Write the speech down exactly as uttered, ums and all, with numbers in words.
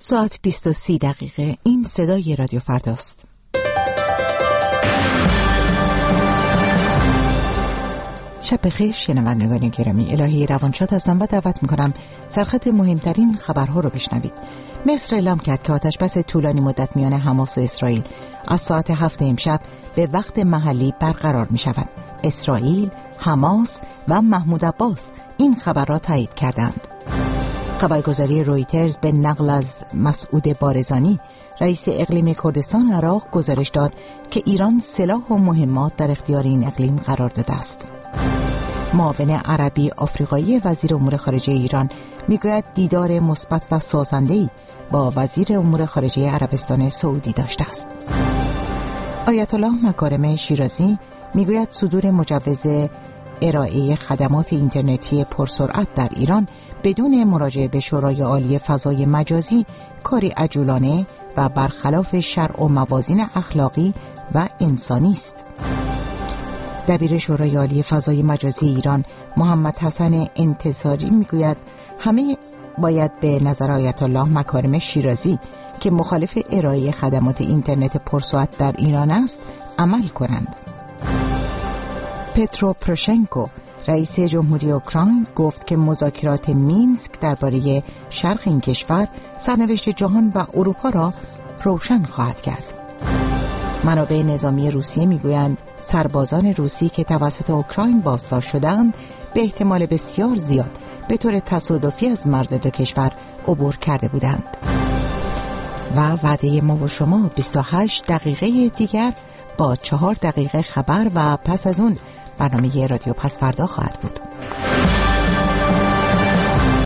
ساعت بیست و سی دقیقه. این صدای رادیو فرداست. شب بخیر شنوندگان گرامی. الهی روانشاد هستم و دعوت میکنم سرخط مهمترین خبرها رو بشنوید. مصر اعلام کرد که آتشبس طولانی مدت میان حماس و اسرائیل از ساعت هفت امشب به وقت محلی برقرار می شود. اسرائیل، حماس و محمود عباس این خبر را تایید کردند. خبرگزاری رویترز به نقل از مسعود بارزانی رئیس اقلیم کردستان عراق گزارش داد که ایران سلاح و مهمات در اختیار این اقلیم قرار داده است. معاون عربی آفریقایی وزیر امور خارجه ایران میگوید دیدار مثبت و سازنده‌ای با وزیر امور خارجه عربستان سعودی داشته است. آیت الله مکارم شیرازی میگوید صدور مجوز ارائه خدمات اینترنتی پرسرعت در ایران بدون مراجعه به شورای عالی فضای مجازی کاری عجولانه و برخلاف شرع و موازین اخلاقی و انسانی است. دبیر شورای عالی فضای مجازی ایران محمد حسن انتصاری میگوید همه باید به نظر آیت الله مکارم شیرازی که مخالف ارائه خدمات اینترنت پرسرعت در ایران است عمل کنند. پترو پروشنکو رئیس جمهوری اوکراین گفت که مذاکرات مینسک درباره شرق این کشور سرنوشت جهان و اروپا را روشن خواهد کرد. منابع نظامی روسیه میگویند سربازان روسی که توسط اوکراین بازداشت شدند به احتمال بسیار زیاد به طور تصادفی از مرز دو کشور عبور کرده بودند. و وعده ما و شما بیست و هشت دقیقه دیگر با چهار دقیقه خبر و پس از اون برنامه رادیو پس فردا خواهد بود.